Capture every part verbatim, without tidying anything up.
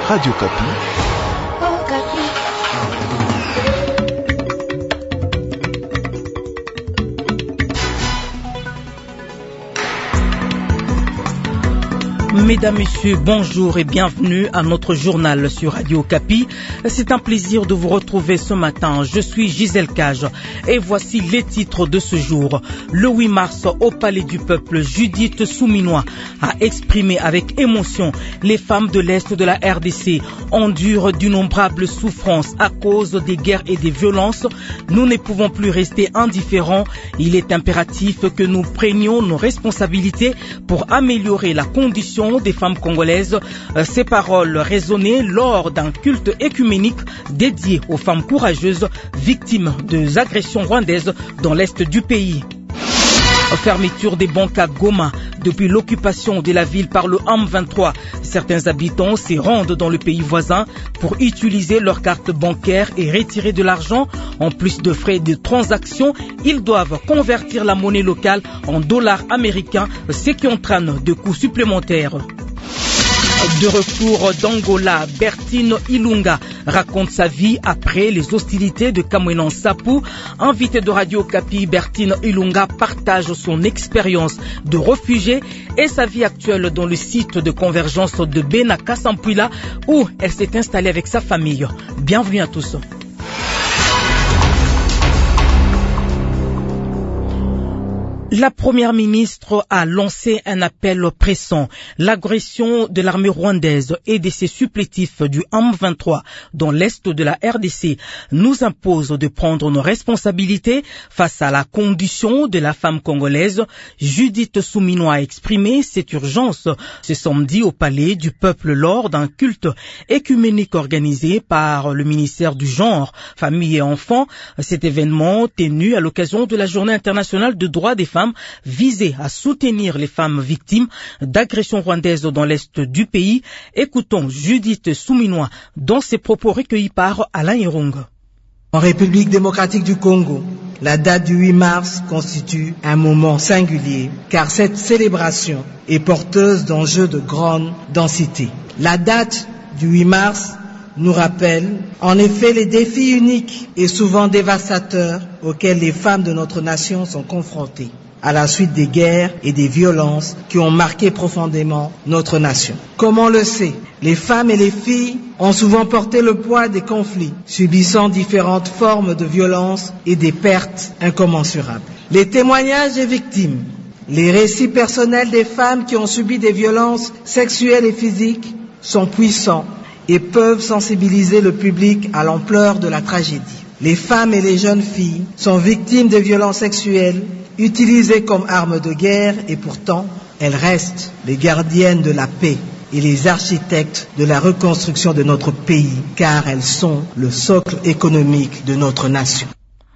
Radio Kapi. Oh, Kapi. Mesdames, Messieurs, bonjour et bienvenue à notre journal sur Radio Kapi. C'est un plaisir de vous retrouver ce matin. Je suis Gisèle Cage et voici les titres de ce jour. Le huit mars, au Palais du Peuple, Judith Souminois a exprimé avec émotion les femmes de l'Est de la R D C endurent d'innombrables souffrances à cause des guerres et des violences. Nous ne pouvons plus rester indifférents. Il est impératif que nous prenions nos responsabilités pour améliorer la condition des femmes congolaises. Ces paroles résonnaient lors d'un culte écuménique dédié aux femmes courageuses victimes des agressions rwandaises dans l'est du pays. Fermeture des banques à Goma depuis l'occupation de la ville par le M vingt-trois. Certains habitants s'y rendent dans le pays voisin pour utiliser leur carte bancaire et retirer de l'argent. En plus de frais de transaction, ils doivent convertir la monnaie locale en dollars américains, ce qui entraîne des coûts supplémentaires. De retour d'Angola, Bertine Ilunga raconte sa vie après les hostilités de Kamwena Nsapu. Invité de Radio Kapi, Bertine Ilunga partage son expérience de réfugiée et sa vie actuelle dans le site de convergence de Bena Kasampwila où elle s'est installée avec sa famille. Bienvenue à tous. La première ministre a lancé un appel pressant. L'agression de l'armée rwandaise et de ses supplétifs du M vingt-trois dans l'est de la R D C nous impose de prendre nos responsabilités face à la condition de la femme congolaise. Judith Souminois a exprimé cette urgence ce samedi au Palais du Peuple lors d'un culte écuménique organisé par le ministère du Genre, Famille et Enfants. Cet événement tenu à l'occasion de la Journée internationale des droits des femmes visé à soutenir les femmes victimes d'agressions rwandaises dans l'est du pays. Écoutons Judith Souminois dans ses propos recueillis par Alain Irung. En République démocratique du Congo, la date du huit mars constitue un moment singulier car cette célébration est porteuse d'enjeux de grande densité. La date du huit mars nous rappelle en effet les défis uniques et souvent dévastateurs auxquels les femmes de notre nation sont confrontées à la suite des guerres et des violences qui ont marqué profondément notre nation. Comme on le sait, les femmes et les filles ont souvent porté le poids des conflits, subissant différentes formes de violence et des pertes incommensurables. Les témoignages des victimes, les récits personnels des femmes qui ont subi des violences sexuelles et physiques sont puissants et peuvent sensibiliser le public à l'ampleur de la tragédie. Les femmes et les jeunes filles sont victimes de violences sexuelles utilisées comme armes de guerre et pourtant, elles restent les gardiennes de la paix et les architectes de la reconstruction de notre pays car elles sont le socle économique de notre nation.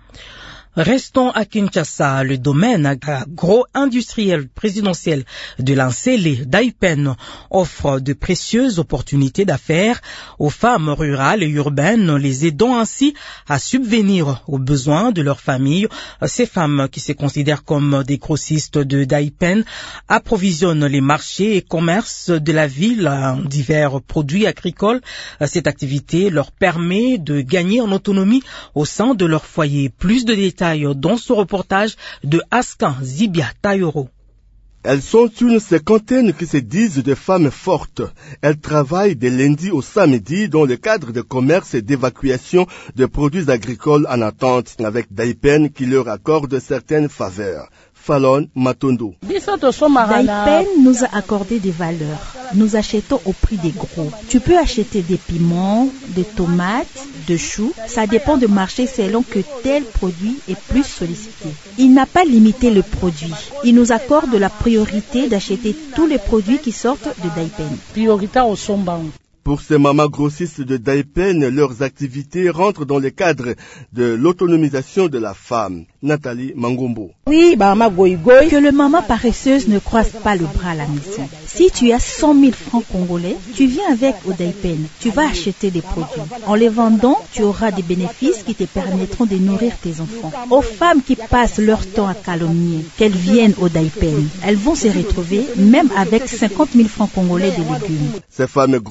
Restons à Kinshasa. Le domaine agro-industriel présidentiel de l'Ancélé d'Aipen offre de précieuses opportunités d'affaires aux femmes rurales et urbaines, les aidant ainsi à subvenir aux besoins de leurs familles. Ces femmes qui se considèrent comme des grossistes de d'Aipen approvisionnent les marchés et commerces de la ville en divers produits agricoles. Cette activité leur permet de gagner en autonomie au sein de leur foyer. Plus de détails dans ce reportage de Askan Zibia Tayoro. Elles sont une cinquantaine qui se disent des femmes fortes. Elles travaillent de lundi au samedi dans le cadre de commerce et d'évacuation de produits agricoles en attente avec Daipen qui leur accorde certaines faveurs. Fallon Matondo. Daipen nous a accordé des valeurs. Nous achetons au prix des gros. Tu peux acheter des piments, des tomates, des choux. Ça dépend du marché selon que tel produit est plus sollicité. Il n'a pas limité le produit. Il nous accorde la priorité d'acheter tous les produits qui sortent de Daipen. Pour ces mamans grossistes de Daipen, leurs activités rentrent dans le cadre de l'autonomisation de la femme. Nathalie Mangombo. Oui, que le maman paresseuse ne croise pas le bras à la maison. Si tu as cent mille francs congolais, tu viens avec au Daipen. Tu vas acheter des produits. En les vendant, tu auras des bénéfices qui te permettront de nourrir tes enfants. Aux femmes qui passent leur temps à calomnier, qu'elles viennent au Daipen, elles vont se retrouver même avec cinquante mille francs congolais de légumes. Ces femmes grossistes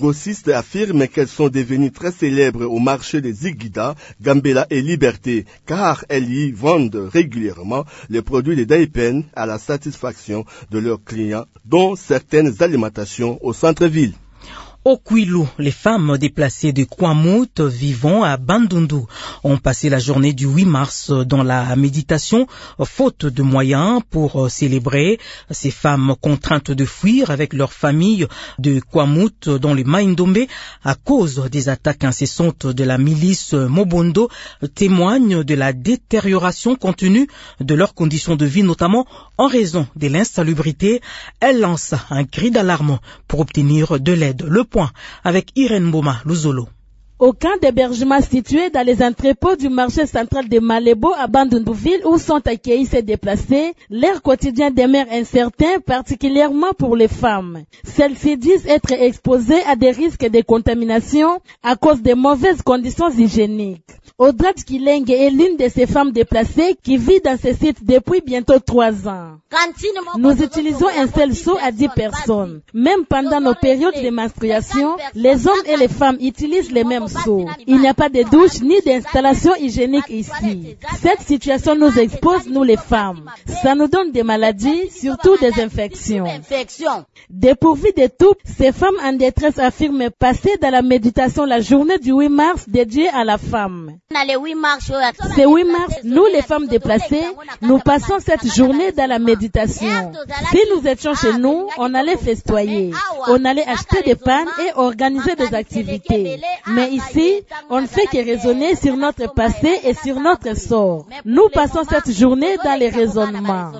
sources affirment qu'elles sont devenues très célèbres au marché des Ziguida, Gambela et Liberté, car elles y vendent régulièrement les produits de Daipen à la satisfaction de leurs clients, dont certaines alimentations au centre-ville. Au Kwilu, les femmes déplacées de Kwamut vivant à Bandundu ont passé la journée du huit mars dans la méditation, faute de moyens pour célébrer. Ces femmes contraintes de fuir avec leurs familles de Kwamut dans le Maïndombe à cause des attaques incessantes de la milice Mobondo témoignent de la détérioration continue de leurs conditions de vie, notamment en raison de l'insalubrité. Elles lancent un cri d'alarme pour obtenir de l'aide. Le point avec Irène Boma Luzolo. Au camp d'hébergement situé dans les entrepôts du marché central de Malebo à Bandundu-ville où sont accueillis ces déplacés, leur quotidien demeure incertain, particulièrement pour les femmes. Celles-ci disent être exposées à des risques de contamination à cause des mauvaises conditions hygiéniques. Audrey Kilenge est l'une de ces femmes déplacées qui vit dans ce site depuis bientôt trois ans. Nous utilisons un seul seau à dix personnes. Même pendant nos périodes de menstruation, les hommes et les femmes utilisent les mêmes seaux. Il n'y a pas de douche ni d'installation hygiénique ici. Cette situation nous expose, nous les femmes. Ça nous donne des maladies, surtout des infections. Dépourvues de tout, ces femmes en détresse affirment passer dans la méditation la journée du huit mars dédiée à la femme. Ce huit mars, nous les femmes déplacées, nous passons cette journée dans la méditation. Si nous étions chez nous, on allait festoyer, on allait acheter des pannes et organiser des activités. Mais ici, on ne fait que raisonner sur notre passé et sur notre sort. Nous passons cette journée dans les raisonnements.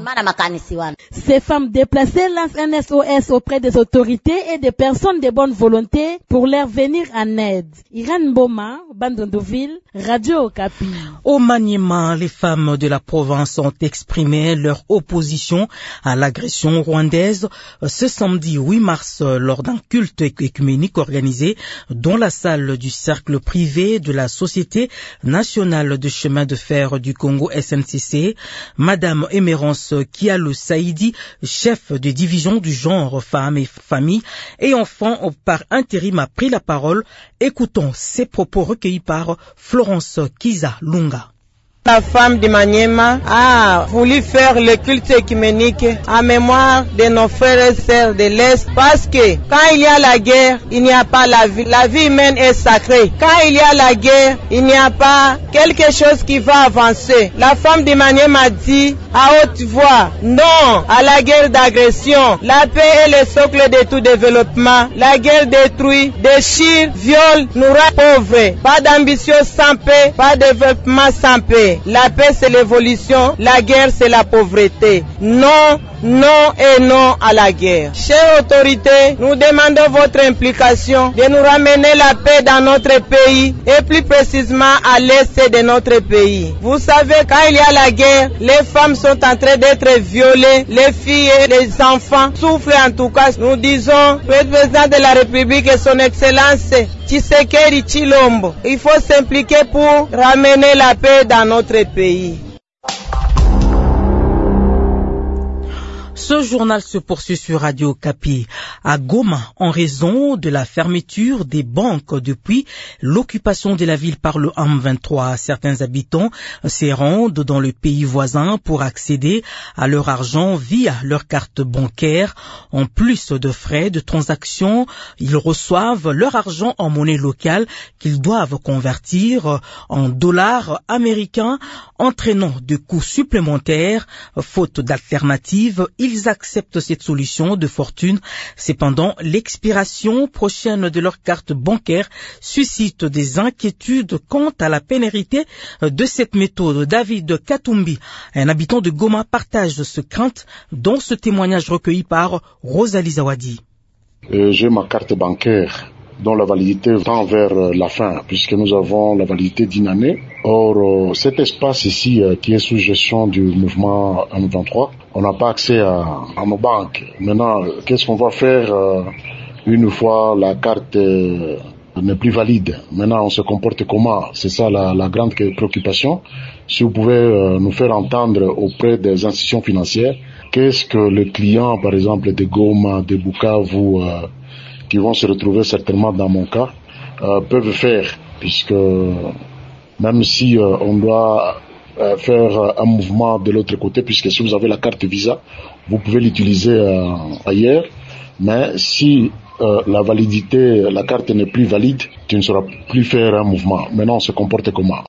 Ces femmes déplacées lancent un S O S auprès des autorités et des personnes de bonne volonté pour leur venir en aide. Irène Boma, Bandundu-ville, Radio Okapi. Au Maniema, les femmes de la province ont exprimé leur opposition à l'agression rwandaise ce samedi huit mars lors d'un culte écuménique organisé dans la salle du cercle privé de la Société nationale de chemin de fer du Congo S N C C. Madame Émérance Kialo Saïdi, chef de division du genre femmes et familles et enfants par intérim, a pris la parole. Écoutons ses propos recueillis par Florence Kiza Lunga. La femme de Maniema a voulu faire le culte écuménique en mémoire de nos frères et sœurs de l'Est parce que quand il y a la guerre, il n'y a pas la vie. La vie humaine est sacrée. Quand il y a la guerre, il n'y a pas quelque chose qui va avancer. La femme de Maniema dit à haute voix non à la guerre d'agression. La paix est le socle de tout développement. La guerre détruit, déchire, viole, nous rend pauvres. Pas d'ambition sans paix, pas de développement sans paix. La paix c'est l'évolution, la guerre c'est la pauvreté. Non, non et non à la guerre. Chères autorités, nous demandons votre implication de nous ramener la paix dans notre pays et plus précisément à l'est de notre pays. Vous savez, quand il y a la guerre, les femmes sont en train d'être violées, les filles et les enfants souffrent en tout cas. Nous disons, le président de la République et son Excellence Tshisekedi Tshilombo, il faut s'impliquer pour ramener la paix dans notre pays. Ce journal se poursuit sur Radio Okapi. À Goma, en raison de la fermeture des banques depuis l'occupation de la ville par le M vingt-trois, certains habitants se rendent dans le pays voisin pour accéder à leur argent via leur carte bancaire. En plus de frais de transaction, ils reçoivent leur argent en monnaie locale qu'ils doivent convertir en dollars américains, entraînant des coûts supplémentaires. Faute d'alternative, ils acceptent cette solution de fortune. Cependant, l'expiration prochaine de leur carte bancaire suscite des inquiétudes quant à la pénalité de cette méthode. David Katumbi, un habitant de Goma, partage ce crainte dans ce témoignage recueilli par Rosalie Zawadi. Euh, j'ai ma carte bancaire dont la validité tend vers la fin, puisque nous avons la validité d'une année. Or, euh, cet espace ici, euh, qui est sous gestion du mouvement M vingt-trois, on n'a pas accès à, à nos banques. Maintenant, qu'est-ce qu'on va faire euh, une fois la carte euh, n'est plus valide? Maintenant, on se comporte comment? C'est ça la, la grande préoccupation. Si vous pouvez euh, nous faire entendre auprès des institutions financières, qu'est-ce que le client, par exemple, de Goma, de Bukavu, euh, qui vont se retrouver certainement dans mon cas, euh, peuvent faire, puisque même si euh, on doit euh, faire un mouvement de l'autre côté, puisque si vous avez la carte Visa, vous pouvez l'utiliser euh, ailleurs, mais si euh, la validité, la carte n'est plus valide, tu ne sauras plus faire un mouvement. Maintenant, on se comporte comment?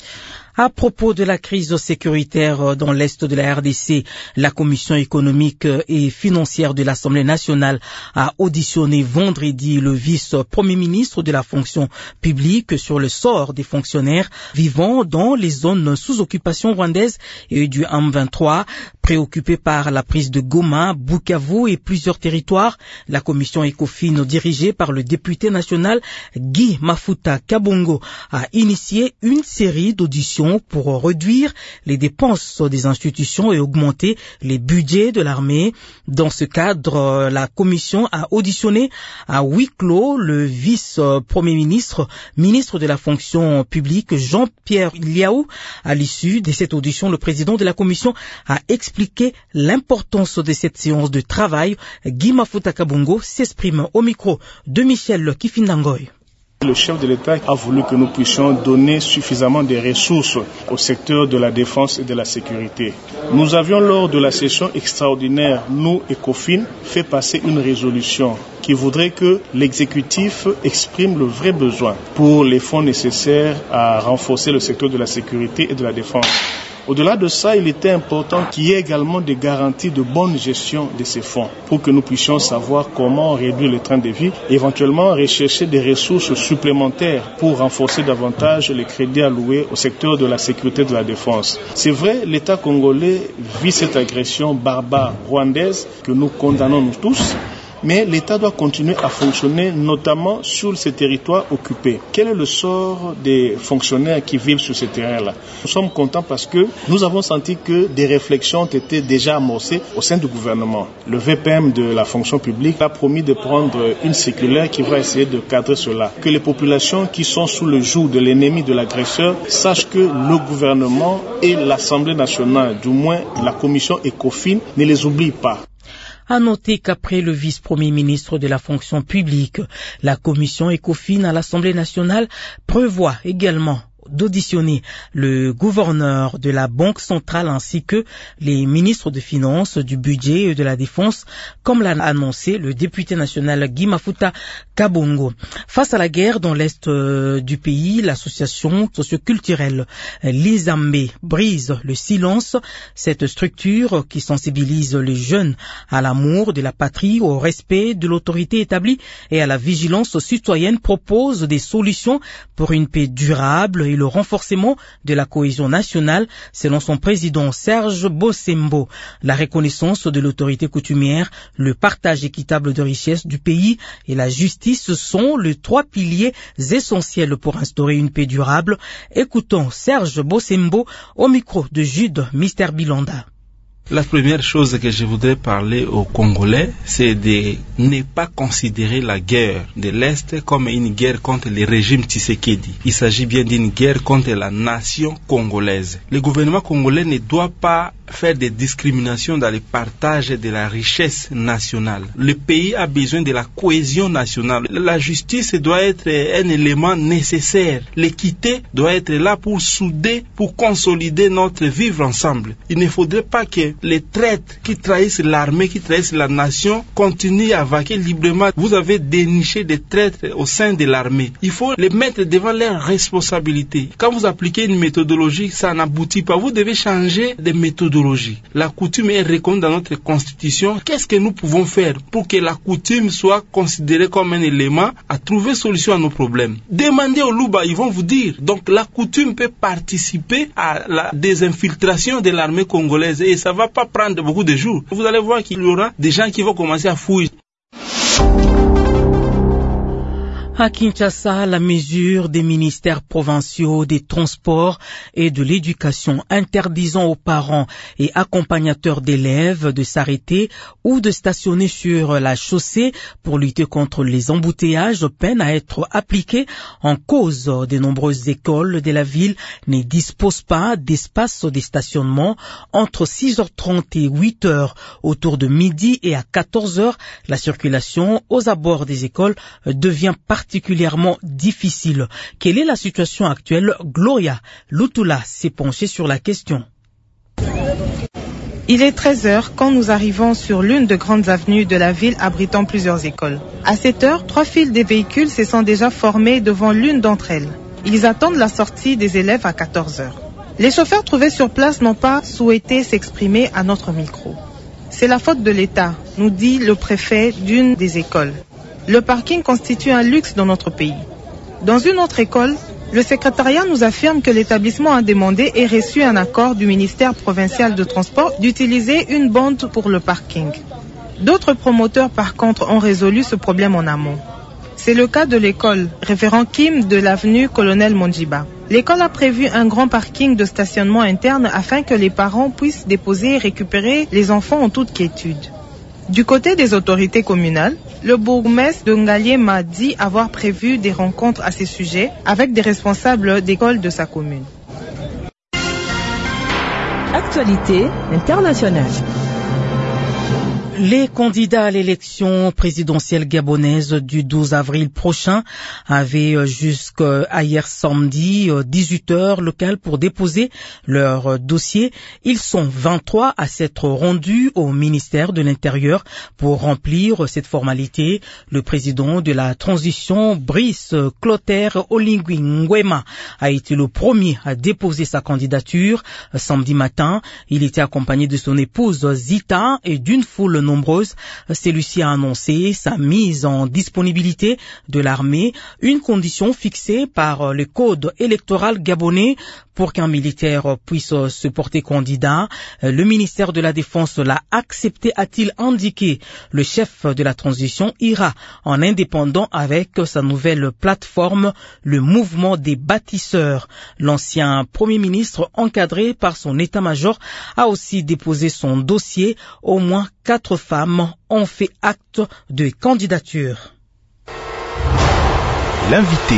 À propos de la crise sécuritaire dans l'Est de la R D C, la Commission économique et financière de l'Assemblée nationale a auditionné vendredi le vice-premier ministre de la fonction publique sur le sort des fonctionnaires vivant dans les zones sous occupation rwandaise et du M vingt-trois. Préoccupée par la prise de Goma, Bukavu et plusieurs territoires, la commission ECOFIN dirigée par le député national Guy Mafuta Kabongo a initié une série d'auditions pour réduire les dépenses des institutions et augmenter les budgets de l'armée. Dans ce cadre, la commission a auditionné à huis clos le vice-premier ministre, ministre de la fonction publique Jean-Pierre Liaou. À l'issue de cette audition, le président de la commission a expliqué l'importance de cette séance de travail. Guy Mafuta Kabongo s'exprime au micro de Michel Kifindangoy. Le chef de l'État a voulu que nous puissions donner suffisamment de ressources au secteur de la défense et de la sécurité. Nous avions, lors de la session extraordinaire, nous, ECOFIN, fait passer une résolution qui voudrait que l'exécutif exprime le vrai besoin pour les fonds nécessaires à renforcer le secteur de la sécurité et de la défense. Au-delà de ça, il était important qu'il y ait également des garanties de bonne gestion de ces fonds pour que nous puissions savoir comment réduire le train de vie et éventuellement rechercher des ressources supplémentaires pour renforcer davantage les crédits alloués au secteur de la sécurité et de la défense. C'est vrai, l'État congolais vit cette agression barbare rwandaise que nous condamnons nous tous. Mais l'État doit continuer à fonctionner, notamment sur ces territoires occupés. Quel est le sort des fonctionnaires qui vivent sur ces terrains-là? Nous sommes contents parce que nous avons senti que des réflexions ont été déjà amorcées au sein du gouvernement. Le V P M de la fonction publique a promis de prendre une circulaire qui va essayer de cadrer cela. Que les populations qui sont sous le joug de l'ennemi, de l'agresseur, sachent que le gouvernement et l'Assemblée nationale, du moins la commission ECOFIN, ne les oublient pas. À noter qu'après le vice-premier ministre de la fonction publique, la commission ECOFIN à l'Assemblée nationale prévoit également d'auditionner le gouverneur de la Banque centrale ainsi que les ministres de Finances, du Budget et de la Défense, comme l'a annoncé le député national Guy Mafuta Kabongo. Face à la guerre dans l'est du pays, l'association socioculturelle Lizambé brise le silence. Cette structure qui sensibilise les jeunes à l'amour de la patrie, au respect de l'autorité établie et à la vigilance citoyenne propose des solutions pour une paix durable et le renforcement de la cohésion nationale, selon son président Serge Bossembo. La reconnaissance de l'autorité coutumière, le partage équitable de richesses du pays et la justice sont les trois piliers essentiels pour instaurer une paix durable. Écoutons Serge Bossembo au micro de Jude Mister Bilanda. La première chose que je voudrais parler aux Congolais, c'est de ne pas considérer la guerre de l'Est comme une guerre contre le régime Tshisekedi. Il s'agit bien d'une guerre contre la nation congolaise. Le gouvernement congolais ne doit pas faire des discriminations dans le partage de la richesse nationale. Le pays a besoin de la cohésion nationale. La justice doit être un élément nécessaire. L'équité doit être là pour souder, pour consolider notre vivre ensemble. Il ne faudrait pas que les traîtres qui trahissent l'armée, qui trahissent la nation, continuent à vaquer librement. Vous avez déniché des traîtres au sein de l'armée. Il faut les mettre devant leurs responsabilités. Quand vous appliquez une méthodologie, ça n'aboutit pas. Vous devez changer de méthodologie. La coutume est reconnue dans notre constitution. Qu'est-ce que nous pouvons faire pour que la coutume soit considérée comme un élément à trouver solution à nos problèmes? Demandez aux Louba, ils vont vous dire. Donc la coutume peut participer à la désinfiltration de l'armée congolaise et ça va pas prendre beaucoup de jours. Vous allez voir qu'il y aura des gens qui vont commencer à fouiller. À Kinshasa, la mesure des ministères provinciaux des Transports et de l'Éducation interdisant aux parents et accompagnateurs d'élèves de s'arrêter ou de stationner sur la chaussée pour lutter contre les embouteillages peine à être appliquée en cause de nombreuses écoles de la ville ne disposent pas d'espace de stationnement entre six heures trente et huit heures. Autour de midi et à quatorze heures, la circulation aux abords des écoles devient particulièrement particulièrement difficile. Quelle est la situation actuelle? Gloria Lutula s'est penchée sur la question. Il est treize heures quand nous arrivons sur l'une des grandes avenues de la ville abritant plusieurs écoles. À cette heure, trois files des véhicules se sont déjà formées devant l'une d'entre elles. Ils attendent la sortie des élèves à quatorze heures. Les chauffeurs trouvés sur place n'ont pas souhaité s'exprimer à notre micro. C'est la faute de l'État, nous dit le préfet d'une des écoles. Le parking constitue un luxe dans notre pays. Dans une autre école, le secrétariat nous affirme que l'établissement a demandé et reçu un accord du ministère provincial de transport d'utiliser une bande pour le parking. D'autres promoteurs, par contre, ont résolu ce problème en amont. C'est le cas de l'école Révérend Kim de l'avenue Colonel Monjiba. L'école a prévu un grand parking de stationnement interne afin que les parents puissent déposer et récupérer les enfants en toute quiétude. Du côté des autorités communales, le bourgmestre de Ngalié m'a dit avoir prévu des rencontres à ce sujet avec des responsables d'écoles de sa commune. Actualité internationale. Les candidats à l'élection présidentielle gabonaise du douze avril prochain avaient jusqu'à hier samedi dix-huit heures locales pour déposer leur dossier. Ils sont vingt-trois à s'être rendus au ministère de l'Intérieur pour remplir cette formalité. Le président de la transition, Brice Clotaire Oligui Nguema, a été le premier à déposer sa candidature samedi matin. Il était accompagné de son épouse Zita et d'une foule nombreuse. Celui-ci a annoncé sa mise en disponibilité de l'armée, une condition fixée par le code électoral gabonais pour qu'un militaire puisse se porter candidat. Le ministère de la Défense l'a accepté, a-t-il indiqué. Le chef de la transition ira en indépendant avec sa nouvelle plateforme, le mouvement des bâtisseurs. L'ancien Premier ministre, encadré par son état-major, a aussi déposé son dossier. Au moins quatre femmes ont fait acte de candidature. L'invité.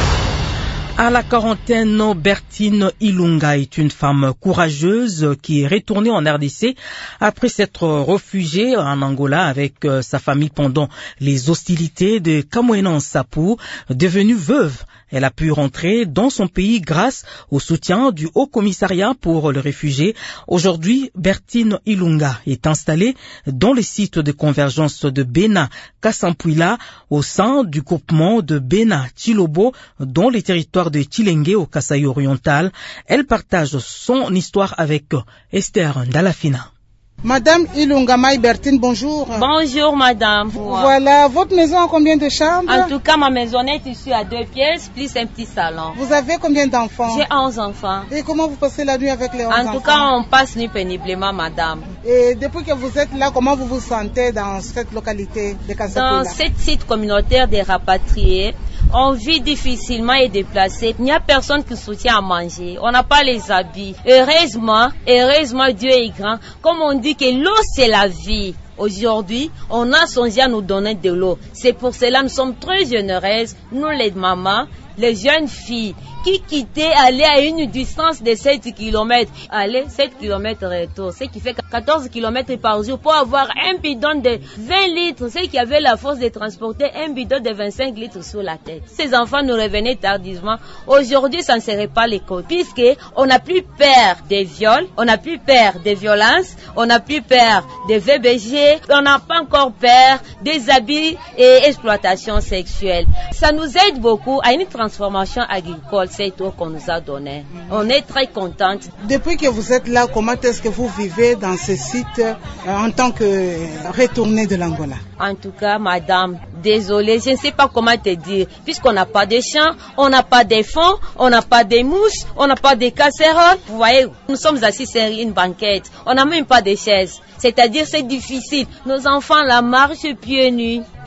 À la quarantaine, Bertine Ilunga est une femme courageuse qui est retournée en R D C après s'être réfugiée en Angola avec sa famille pendant les hostilités de Kamoenan Sapu. Devenue veuve, elle a pu rentrer dans son pays grâce au soutien du Haut Commissariat pour les réfugiés. Aujourd'hui, Bertine Ilunga est installée dans le site de convergence de Bena Kasampuila au sein du groupement de Bena Chilobo dans les territoires de Chilenge au Kasaï oriental. Elle partage son histoire avec Esther Ndalafina. Madame Ilunga Mai Bertine, bonjour. Bonjour madame. Voilà, votre maison a combien de chambres? En tout cas, ma maisonnette est ici à deux pièces, plus un petit salon. Vous avez combien d'enfants? J'ai onze enfants. Et comment vous passez la nuit avec les onze enfants? En tout cas, on passe nuit péniblement, madame. Et depuis que vous êtes là, comment vous vous sentez dans cette localité de Kasapuila? Dans cette site communautaire des rapatriés, on vit difficilement et déplacé. Il n'y a personne qui soutient à manger. On n'a pas les habits. Heureusement, heureusement, Dieu est grand. Comme on dit que l'eau, c'est la vie. Aujourd'hui, on a songé à nous donner de l'eau. C'est pour cela que nous sommes très généreuses, nous les mamans, les jeunes filles, qui quittaient aller à une distance de sept kilomètres. Aller sept kilomètres retour, ce qui fait quatorze kilomètres par jour pour avoir un bidon de vingt litres, ceux qui avaient la force de transporter un bidon de vingt-cinq litres sur la tête. Ces enfants nous revenaient tardivement. Aujourd'hui, ça ne serait pas l'école, puisque on n'a plus peur des viols, on n'a plus peur des violences, on n'a plus peur des V B G, on n'a pas encore peur des abus et exploitation sexuelle. Ça nous aide beaucoup à une transformation agricole. C'est tout qu'on nous a donné. On est très contente. Depuis que vous êtes là, comment est-ce que vous vivez dans ce site euh, en tant que retournée de l'Angola? En tout cas, madame, désolée, je ne sais pas comment te dire. Puisqu'on n'a pas de champs, on n'a pas de fonds, on n'a pas de mouches, on n'a pas de casseroles. Vous voyez, nous sommes assis sur une banquette. On n'a même pas de chaises. C'est-à-dire c'est difficile. Nos enfants la marchent pieds nus.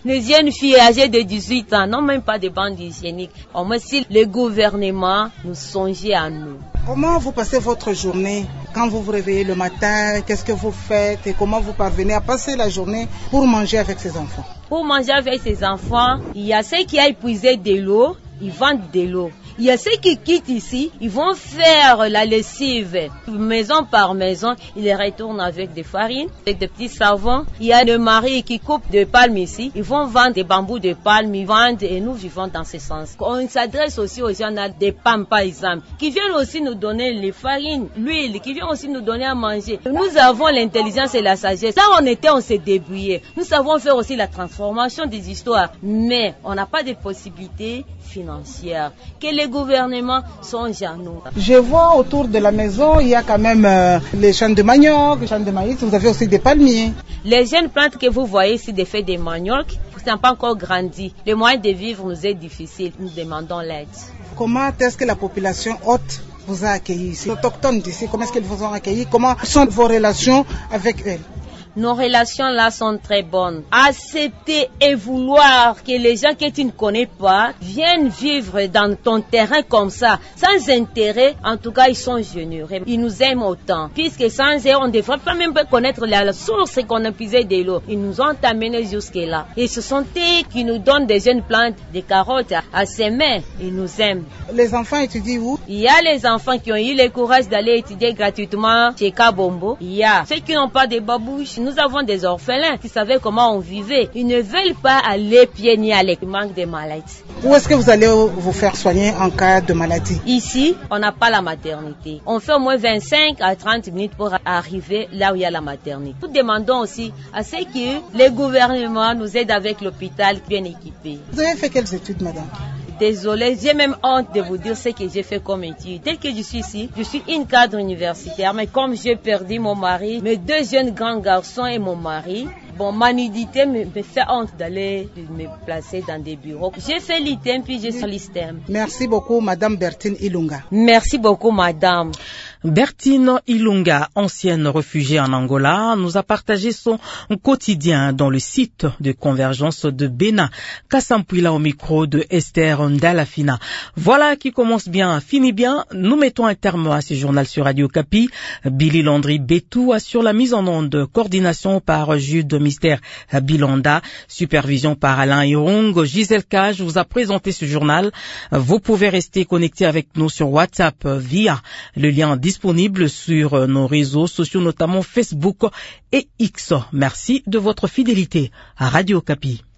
Les jeunes filles âgées de dix-huit ans n'ont même pas de bandes hygiéniques. Au moins, si le gouvernement nous songeait à nous. Comment vous passez votre journée? Quand vous vous réveillez le matin, qu'est-ce que vous faites et comment vous parvenez à passer la journée pour manger avec ces enfants? Pour manger avec ces enfants, il y a ceux qui a épuisé de l'eau, ils vendent de l'eau. Il y a ceux qui quittent ici, ils vont faire la lessive maison par maison, ils les retournent avec des farines, avec des petits savons. Il y a des maris qui coupent des palmes ici, ils vont vendre des bambous de palmes, ils vendent et nous vivons dans ce sens. On s'adresse aussi aux gens des palmes par exemple, qui viennent aussi nous donner les farines, l'huile, qui viennent aussi nous donner à manger. Nous avons l'intelligence et la sagesse. Là on était, on s'est débrouillé. Nous savons faire aussi la transformation des histoires, mais on n'a pas de possibilités financières. Que les gouvernements songent à nous. Je vois autour de la maison, il y a quand même euh, les champs de manioc, les champs de maïs, vous avez aussi des palmiers. Les jeunes plantes que vous voyez ici, des feuilles de manioc, ça n'a pas encore grandi. Le moyen de vivre nous est difficile, nous demandons l'aide. Comment est-ce que la population haute vous a accueillis ici? Les autochtones d'ici, comment est-ce qu'ils vous ont accueillis? Comment sont vos relations avec elles? Nos relations là sont très bonnes. Accepter et vouloir que les gens que tu ne connais pas viennent vivre dans ton terrain comme ça, sans intérêt, en tout cas ils sont généreux. Ils nous aiment autant, puisque sans eux on ne devrait pas même connaître la source qu'on a puisé de l'eau. Ils nous ont amenés jusque là. Et ce sont eux qui nous donnent des jeunes plantes, des carottes à semer. Ils nous aiment. Les enfants étudient où? Il y a les enfants qui ont eu le courage d'aller étudier gratuitement chez Kabombo. Il y a ceux qui n'ont pas de babouches. Nous avons des orphelins qui savaient comment on vivait. Ils ne veulent pas aller pieds nus avec le manque de maladies. Où est-ce que vous allez vous faire soigner en cas de maladie? Ici, on n'a pas la maternité. On fait au moins vingt-cinq à trente minutes pour arriver là où il y a la maternité. Nous demandons aussi à ce que les gouvernements nous aident avec l'hôpital bien équipé. Vous avez fait quelles études, madame? Désolée, j'ai même honte de vous dire ce que j'ai fait comme étude. Dès que je suis ici, je suis une cadre universitaire, mais comme j'ai perdu mon mari, mes deux jeunes grands garçons et mon mari, bon, ma nudité me, me fait honte d'aller me placer dans des bureaux. J'ai fait l'I T E M puis j'ai fait l'I S T E M. Merci beaucoup, madame Bertine Ilunga. Merci beaucoup, madame. Bertine Ilunga, ancienne réfugiée en Angola, nous a partagé son quotidien dans le site de convergence de Bénin. Kassampouila au micro de Esther Ndalafina. Voilà qui commence bien, finit bien. Nous mettons un terme à ce journal sur Radio Kapi. Billy Landry Betou assure la mise en onde, coordination par Jude Mystère Bilanda, supervision par Alain Hirong. Gisèle Cage vous a présenté ce journal. Vous pouvez rester connecté avec nous sur WhatsApp via le lien disponible sur nos réseaux sociaux, notamment Facebook et X. Merci de votre fidélité à Radio Kapi.